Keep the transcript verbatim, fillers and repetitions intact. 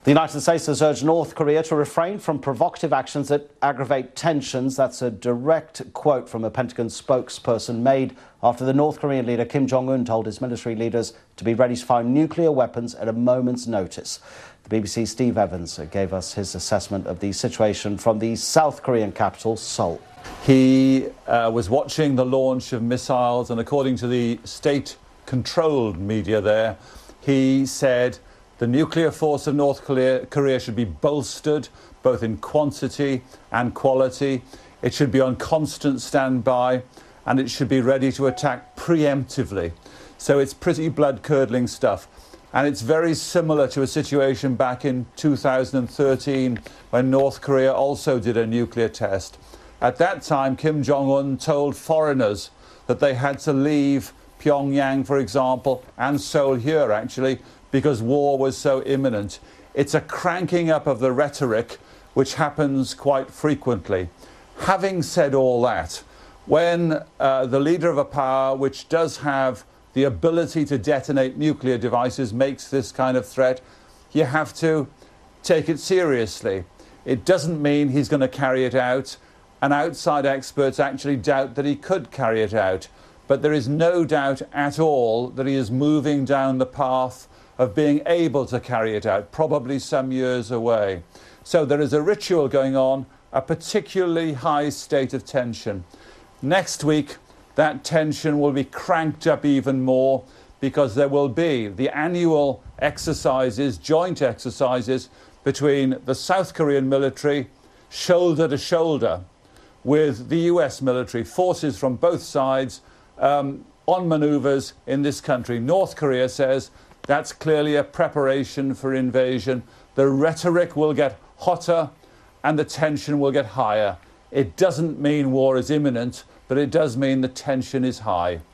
The United States has urged North Korea to refrain from provocative actions that aggravate tensions. That's a direct quote from a Pentagon spokesperson made after the North Korean leader Kim Jong-un told his military leaders to be ready to fire nuclear weapons at a moment's notice. The B B C's Steve Evans gave us his assessment of the situation from the South Korean capital, Seoul. He uh, was watching the launch of missiles, and according to the state-controlled media there, he said the nuclear force of North Korea, Korea should be bolstered, both in quantity and quality. It should be on constant standby, and it should be ready to attack preemptively. So it's pretty blood-curdling stuff. And it's very similar to a situation back in two thousand thirteen when North Korea also did a nuclear test. At that time, Kim Jong-un told foreigners that they had to leave Pyongyang, for example, and Seoul here, actually, because war was so imminent. It's a cranking up of the rhetoric, which happens quite frequently. Having said all that, when uh, the leader of a power which does have the ability to detonate nuclear devices makes this kind of threat, you have to take it seriously. It doesn't mean he's going to carry it out, and outside experts actually doubt that he could carry it out. But there is no doubt at all that he is moving down the path of being able to carry it out, probably some years away. So there is a ritual going on, a particularly high state of tension. Next week, that tension will be cranked up even more because there will be the annual exercises, joint exercises between the South Korean military, shoulder to shoulder, with the U S military, forces from both sides um, on manoeuvres in this country. North Korea says that's clearly a preparation for invasion. The rhetoric will get hotter and the tension will get higher. It doesn't mean war is imminent, but it does mean the tension is high.